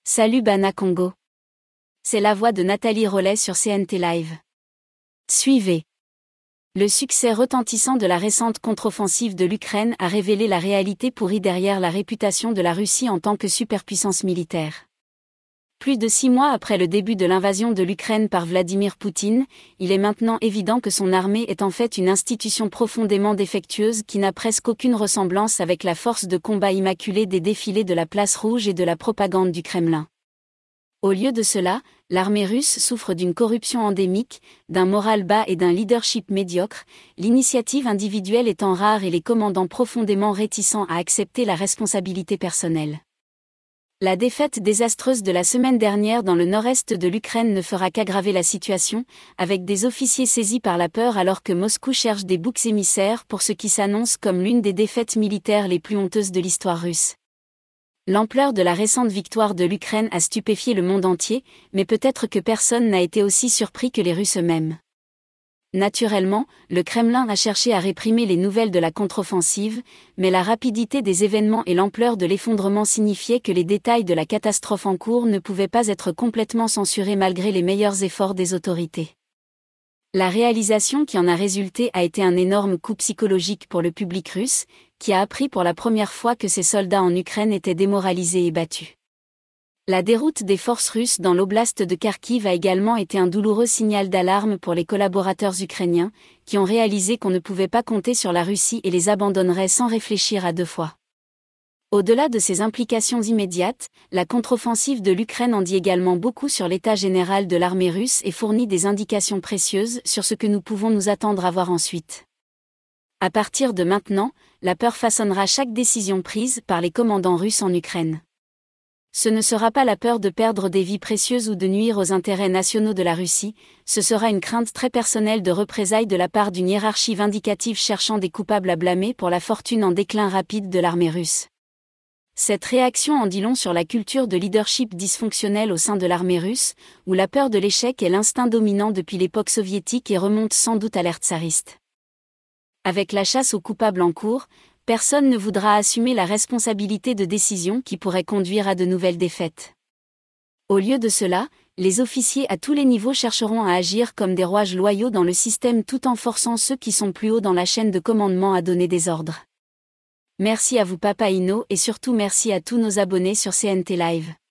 Salut Bana Congo. C'est la voix de Nathalie Rollet sur CNT Live. Suivez. Le succès retentissant de la récente contre-offensive de l'Ukraine a révélé la réalité pourrie derrière la réputation de la Russie en tant que superpuissance militaire. Plus de 6 mois après le début de l'invasion de l'Ukraine par Vladimir Poutine, il est maintenant évident que son armée est en fait une institution profondément défectueuse qui n'a presque aucune ressemblance avec la force de combat immaculée des défilés de la Place Rouge et de la propagande du Kremlin. Au lieu de cela, l'armée russe souffre d'une corruption endémique, d'un moral bas et d'un leadership médiocre, l'initiative individuelle étant rare et les commandants profondément réticents à accepter la responsabilité personnelle. La défaite désastreuse de la semaine dernière dans le nord-est de l'Ukraine ne fera qu'aggraver la situation, avec des officiers saisis par la peur alors que Moscou cherche des boucs émissaires pour ce qui s'annonce comme l'une des défaites militaires les plus honteuses de l'histoire russe. L'ampleur de la récente victoire de l'Ukraine a stupéfié le monde entier, mais peut-être que personne n'a été aussi surpris que les Russes eux-mêmes. Naturellement, le Kremlin a cherché à réprimer les nouvelles de la contre-offensive, mais la rapidité des événements et l'ampleur de l'effondrement signifiaient que les détails de la catastrophe en cours ne pouvaient pas être complètement censurés malgré les meilleurs efforts des autorités. La réalisation qui en a résulté a été un énorme coup psychologique pour le public russe, qui a appris pour la première fois que ses soldats en Ukraine étaient démoralisés et battus. La déroute des forces russes dans l'oblast de Kharkiv a également été un douloureux signal d'alarme pour les collaborateurs ukrainiens, qui ont réalisé qu'on ne pouvait pas compter sur la Russie et les abandonnerait sans réfléchir à deux fois. Au-delà de ces implications immédiates, la contre-offensive de l'Ukraine en dit également beaucoup sur l'état général de l'armée russe et fournit des indications précieuses sur ce que nous pouvons nous attendre à voir ensuite. À partir de maintenant, la peur façonnera chaque décision prise par les commandants russes en Ukraine. Ce ne sera pas la peur de perdre des vies précieuses ou de nuire aux intérêts nationaux de la Russie, ce sera une crainte très personnelle de représailles de la part d'une hiérarchie vindicative cherchant des coupables à blâmer pour la fortune en déclin rapide de l'armée russe. Cette réaction en dit long sur la culture de leadership dysfonctionnelle au sein de l'armée russe, où la peur de l'échec est l'instinct dominant depuis l'époque soviétique et remonte sans doute à l'ère tsariste. Avec la chasse aux coupables en cours, personne ne voudra assumer la responsabilité de décisions qui pourraient conduire à de nouvelles défaites. Au lieu de cela, les officiers à tous les niveaux chercheront à agir comme des rouages loyaux dans le système tout en forçant ceux qui sont plus hauts dans la chaîne de commandement à donner des ordres. Merci à vous Papa Ino et surtout merci à tous nos abonnés sur CNT Live.